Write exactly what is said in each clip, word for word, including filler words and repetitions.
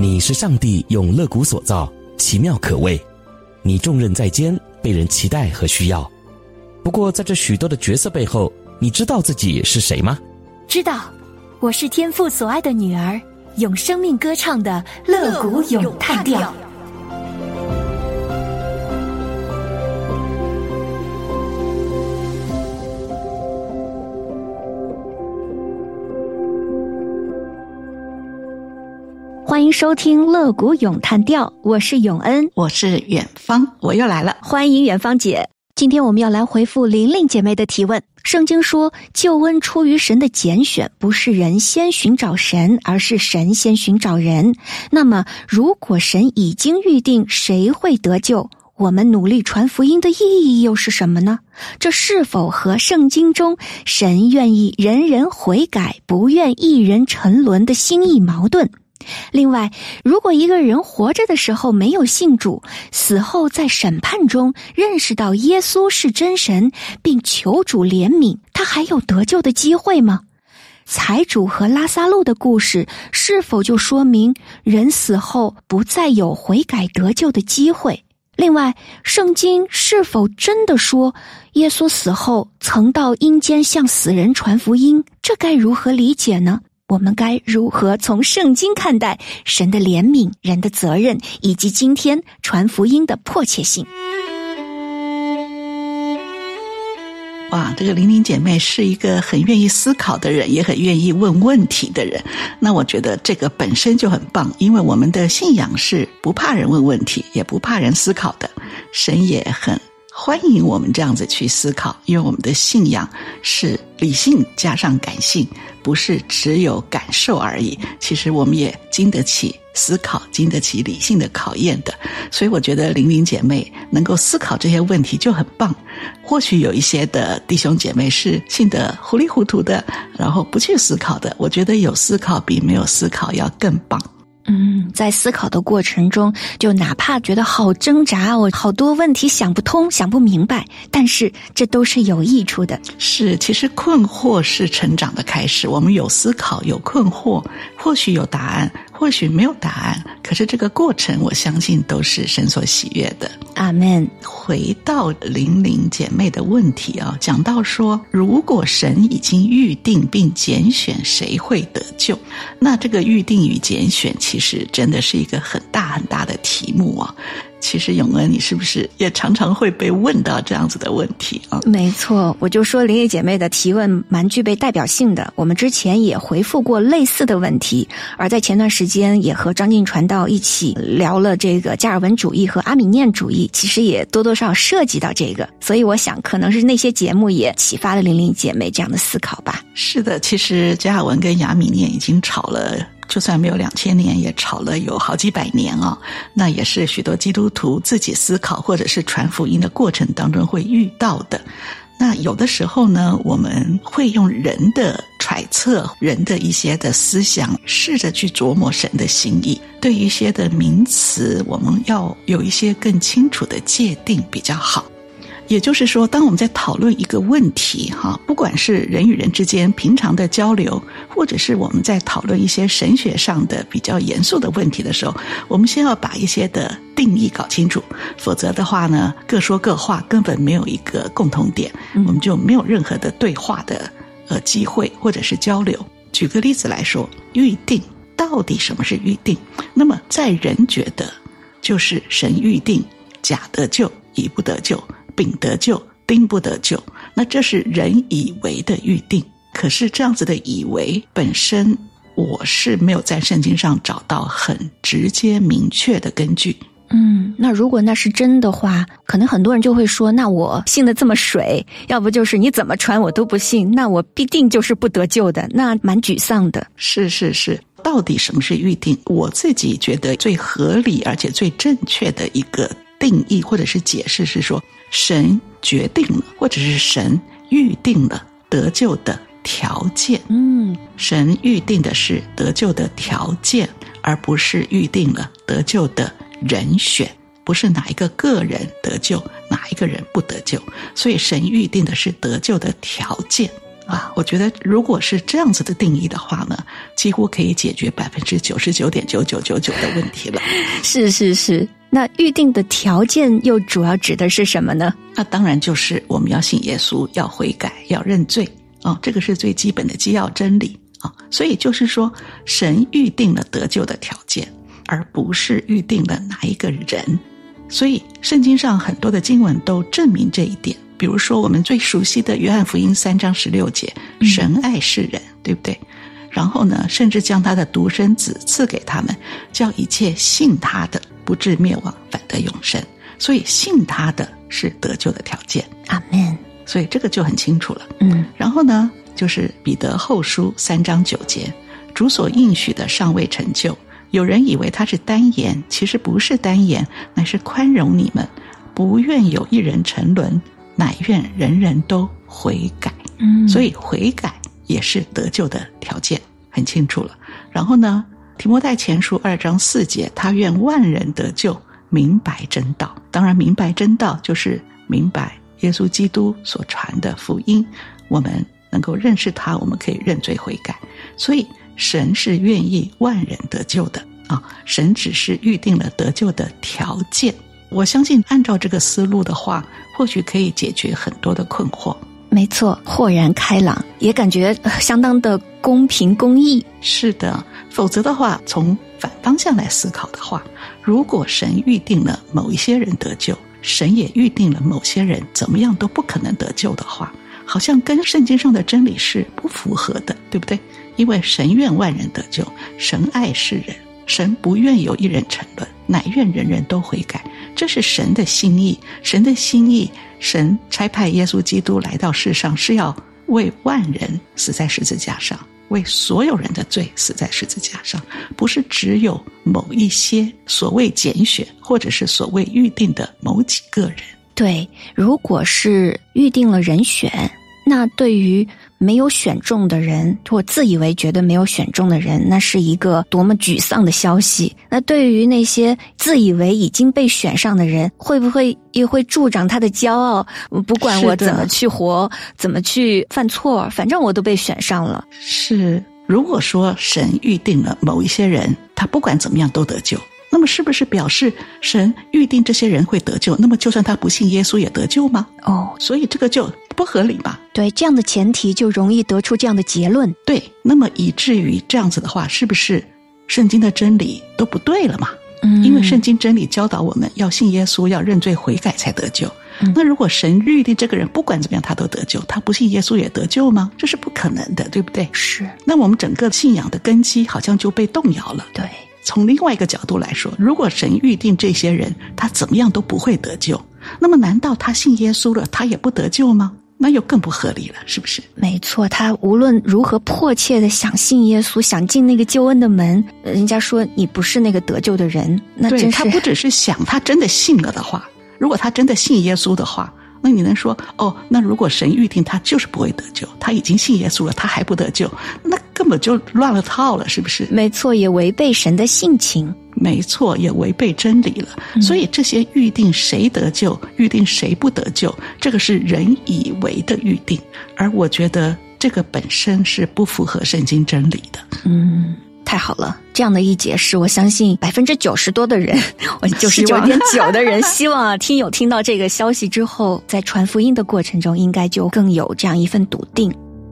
你是上帝用肋骨所造，奇妙可畏。你重任在肩，被人期待和需要。不过在这许多的角色背后，你知道自己是谁吗？ 知道，我是天父所爱的女儿，用生命歌唱的肋骨咏叹调。欢迎收听肋骨咏叹调，我是永恩， 我是远方，我又来了。 欢迎远方姐。今天我们要来回复玲玲姐妹的提问。圣经说，救恩出于神的拣选，不是人先寻找神，而是神先寻找人。那么如果神已经预定谁会得救，我们努力传福音的意义又是什么呢？这是否和圣经中神愿意人人悔改，不愿一人沉沦的心意矛盾？另外，如果一个人活着的时候没有信主，死后在审判中认识到耶稣是真神，并求主怜悯，他还有得救的机会吗？财主和拉撒路的故事是否就说明人死后不再有悔改得救的机会？另外，圣经是否真的说耶稣死后曾到阴间向死人传福音？这该如何理解呢？我们该如何从圣经看待神的怜悯、人的责任，以及今天传福音的迫切性？ 哇，这个玲玲姐妹是一个很愿意思考的人，也很愿意问问题的人。那我觉得这个本身就很棒，因为我们的信仰是不怕人问问题，也不怕人思考的。神也很欢迎我们这样子去思考，因为我们的信仰是理性加上感性，不是只有感受而已。其实我们也经得起思考，经得起理性的考验的。所以我觉得玲玲姐妹能够思考这些问题就很棒。或许有一些的弟兄姐妹是信得糊里糊涂的，然后不去思考的。我觉得有思考比没有思考要更棒。 嗯，在思考的过程中，就哪怕觉得好挣扎，我好多问题想不通、想不明白，但是这都是有益处的。 是，其实困惑是成长的开始。我们有思考，有困惑，或许有答案，或许没有答案，可是这个过程，我相信都是神所喜悦的。 阿们。 回到玲玲姐妹的问题啊，讲到说，如果神已经预定并拣选谁会得救，那这个预定与拣选其实真的是一个很大很大的题目啊。其实永恩，你是不是也常常会被问到这样子的问题啊？ 没错，我就说玲玲姐妹的提问蛮具备代表性的，我们之前也回复过类似的问题，而在前段时间也和张晋传道一起聊了这个加尔文主义和阿米念主义，其实也多多少少涉及到这个，所以我想可能是那些节目也启发了玲玲姐妹这样的思考吧。 是的，其实加尔文跟亚米念已经吵了，就算没有两千年，也吵了有好几百年啊、哦。那也是许多基督徒自己思考或者是传福音的过程当中会遇到的。那有的时候呢，我们会用人的揣测、人的一些的思想，试着去琢磨神的心意。对于一些的名词，我们要有一些更清楚的界定比较好。也就是说，当我们在讨论一个问题哈，不管是人与人之间平常的交流，或者是我们在讨论一些神学上的比较严肃的问题的时候，我们先要把一些的定义搞清楚，否则的话呢，各说各话，根本没有一个共同点，我们就没有任何的对话的呃机会或者是交流。举个例子来说，预定，到底什么是预定？那么在人觉得就是神预定甲得救，乙不得救，丙得救，丁不得救，那这是人以为的预定。可是这样子的以为本身，我是没有在圣经上找到很直接明确的根据。 嗯，那如果那是真的话，可能很多人就会说，那我信得这么水，要不就是你怎么传我都不信，那我必定就是不得救的，那蛮沮丧的。 是是是，到底什么是预定？我自己觉得最合理而且最正确的一个定义或者是解释是说，神决定了，或者是神预定了得救的条件。嗯，神预定的是得救的条件，而不是预定了得救的人选，不是哪一个个人得救，哪一个人不得救。所以神预定的是得救的条件， 啊，我觉得如果是这样子的定义的话呢，几乎可以解决百分之九十九点九九九九的问题了。 是是是，那预定的条件又主要指的是什么呢？ 那当然就是我们要信耶稣，要悔改，要认罪啊，这个是最基本的基要真理啊。所以就是说，神预定了得救的条件，而不是预定了哪一个人。所以圣经上很多的经文都证明这一点。比如说我们最熟悉的约翰福音三章十六节，神爱世人，对不对？然后呢，甚至将他的独生子赐给他们，叫一切信他的不至灭亡，反得永生。所以信他的是得救的条件。 阿们。 所以这个就很清楚了。 嗯， 然后呢，就是彼得后书三章九节，主所应许的尚未成就，有人以为他是单言，其实不是单言，乃是宽容你们，不愿有一人沉沦，乃愿人人都悔改。 嗯， 所以悔改也是得救的条件，很清楚了。然后呢，提摩太前书二章四节，他愿万人得救，明白真道。当然明白真道就是明白耶稣基督所传的福音，我们能够认识他，我们可以认罪悔改。所以神是愿意万人得救的啊，神只是预定了得救的条件。我相信按照这个思路的话，或许可以解决很多的困惑。 没错，豁然开朗，也感觉、呃、相当的公平公义。 是的，否则的话，从反方向来思考的话，如果神预定了某一些人得救，神也预定了某些人怎么样都不可能得救的话，好像跟圣经上的真理是不符合的，对不对？因为神愿万人得救，神爱世人，神不愿有一人沉沦，乃愿人人都悔改。这是神的心意，神的心意，神差派耶稣基督来到世上，是要为万人死在十字架上，为所有人的罪死在十字架上，不是只有某一些所谓拣选或者是所谓预定的某几个人。 对，如果是预定了人选，那对于没有选中的人，或自以为觉得没有选中的人，那是一个多么沮丧的消息。那对于那些自以为已经被选上的人，会不会也会助长他的骄傲？不管我怎么去活，怎么去犯错，反正我都被选上了。 是，如果说神预定了某一些人，他不管怎么样都得救，那么是不是表示神预定这些人会得救，那么就算他不信耶稣也得救吗？ 哦， 所以这个就不合理嘛。 对，这样的前提就容易得出这样的结论。 对，那么以至于这样子的话，是不是圣经的真理都不对了嘛？嗯，因为圣经真理教导我们要信耶稣，要认罪悔改才得救。嗯，那如果神预定这个人不管怎么样他都得救，他不信耶稣也得救吗？这是不可能的，对不对？ 是。 那我们整个信仰的根基好像就被动摇了。 对。 从另外一个角度来说，如果神预定这些人他怎么样都不会得救，那么难道他信耶稣了他也不得救吗？那又更不合理了，是不是？ 没错，他无论如何迫切的想信耶稣，想进那个救恩的门，人家说你不是那个得救的人，那真是。 对，他不只是想，他真的信了的话，如果他真的信耶稣的话，那你能说哦，那如果神预定他就是不会得救，他已经信耶稣了他还不得救，那根本就乱了套了，是不是？ 没错，也违背神的性情。 没错，也违背真理了。嗯，所以这些预定谁得救，预定谁不得救，这个是人以为的预定，而我觉得这个本身是不符合圣经真理的。 嗯，太好了，这样的一解释，我相信百分之九十多的人，我九十九点九的人，希望啊，听友听到这个消息之后，在传福音的过程中，应该就更有这样一份笃定。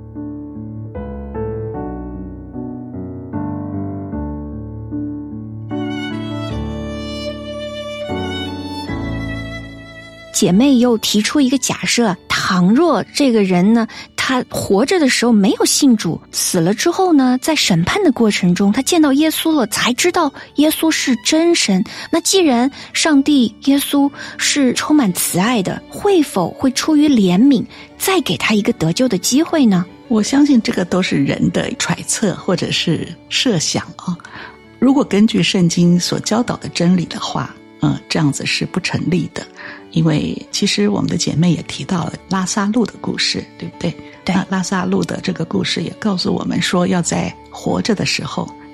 姐妹又提出一个假设，倘若这个人呢，他活着的时候没有信主，死了之后呢，在审判的过程中他见到耶稣了，才知道耶稣是真神，那既然上帝耶稣是充满慈爱的，会否会出于怜悯再给他一个得救的机会呢？ 我相信这个都是人的揣测或者是设想啊。如果根据圣经所教导的真理的话，嗯，这样子是不成立的。因为其实我们的姐妹也提到了拉撒路的故事，对不对？ 对。 那拉撒路的这个故事也告诉我们说，要在活着的时候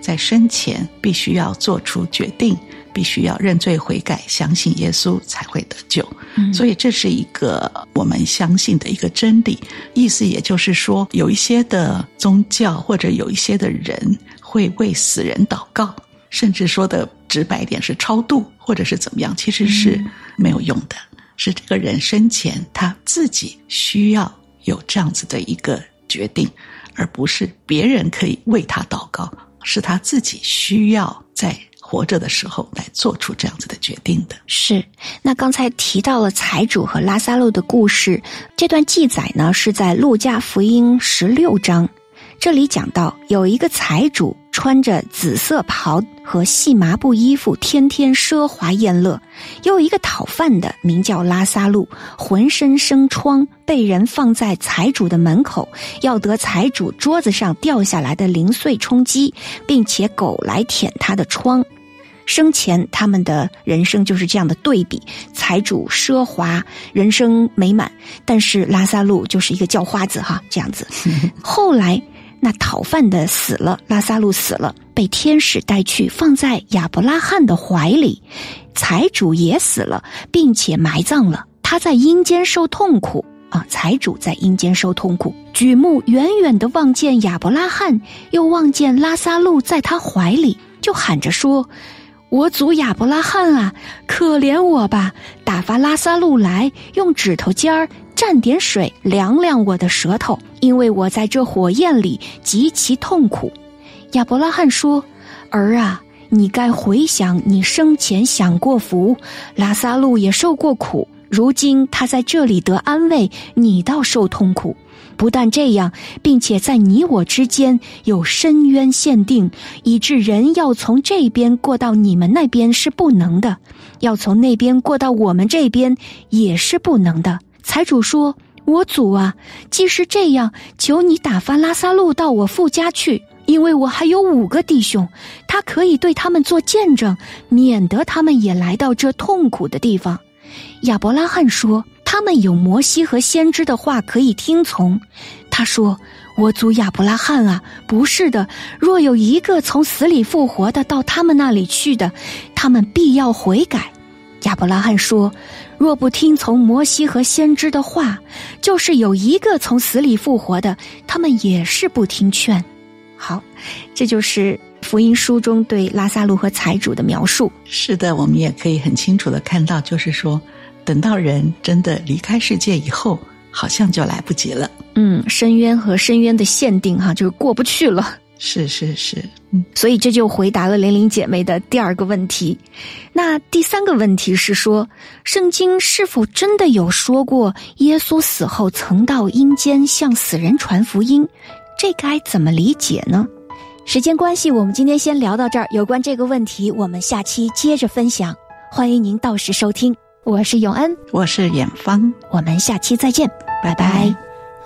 在生前必须要做出决定，必须要认罪悔改，相信耶稣才会得救。嗯，所以这是一个我们相信的一个真理。意思也就是说，有一些的宗教或者有一些的人会为死人祷告，甚至说的直白一点是超度或者是怎么样，其实是没有用的。嗯，是这个人生前他自己需要有这样子的一个决定，而不是别人可以为他祷告，是他自己需要在活着的时候来做出这样子的决定的。 是，那刚才提到了财主和拉撒路的故事，这段记载呢是在路加福音十六章。这里讲到有一个财主穿着紫色袍和细麻布衣服，天天奢华宴乐；又有一个讨饭的名叫拉撒路，浑身生疮，被人放在财主的门口，要得财主桌子上掉下来的零碎充饥，并且狗来舔他的疮。生前他们的人生就是这样的对比，财主奢华，人生美满，但是拉撒路就是一个叫花子哈，这样子。后来那讨饭的死了，拉撒路死了，被天使带去放在亚伯拉罕的怀里。财主也死了，并且埋葬了，他在阴间受痛苦啊，财主在阴间受痛苦，举目远远地望见亚伯拉罕，又望见拉撒路在他怀里，就喊着说：我祖亚伯拉罕啊，可怜我吧，打发拉撒路来，用指头尖儿蘸点水凉凉我的舌头，因为我在这火焰里极其痛苦。亚伯拉罕说：儿啊，你该回想你生前享过福，拉撒路也受过苦，如今他在这里得安慰，你倒受痛苦。不但这样，并且在你我之间有深渊限定，以致人要从这边过到你们那边是不能的，要从那边过到我们这边也是不能的。财主说：我主啊，既是这样，求你打发拉撒路到我父家去，因为我还有五个弟兄，他可以对他们做见证，免得他们也来到这痛苦的地方。亚伯拉罕说：他们有摩西和先知的话可以听从。他说：我祖亚伯拉罕啊，不是的，若有一个从死里复活的到他们那里去的，他们必要悔改。亚伯拉罕说：若不听从摩西和先知的话，就是有一个从死里复活的，他们也是不听劝。好，这就是福音书中对拉撒路和财主的描述。 是的，我们也可以很清楚地看到，就是说等到人真的离开世界以后，好像就来不及了。 嗯，深渊和深渊的限定哈，就是过不去了。 是是是，嗯， 所以这就回答了玲玲姐妹的第二个问题。那第三个问题是说，圣经是否真的有说过耶稣死后曾到阴间向死人传福音？这该怎么理解呢？时间关系，我们今天先聊到这儿。有关这个问题，我们下期接着分享。欢迎您到时收听。我是永恩， 我是远方， 我们下期再见，拜拜。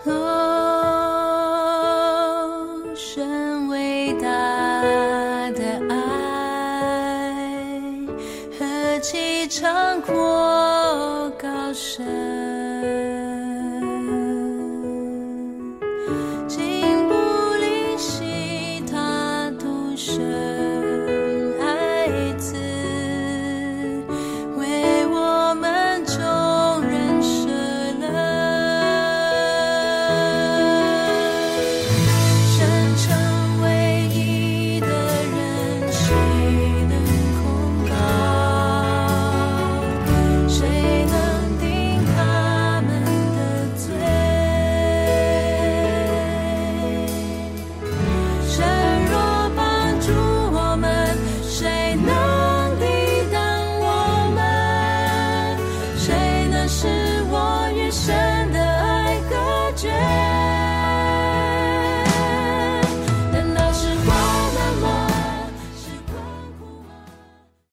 哦，神伟大的爱，何其长阔高深。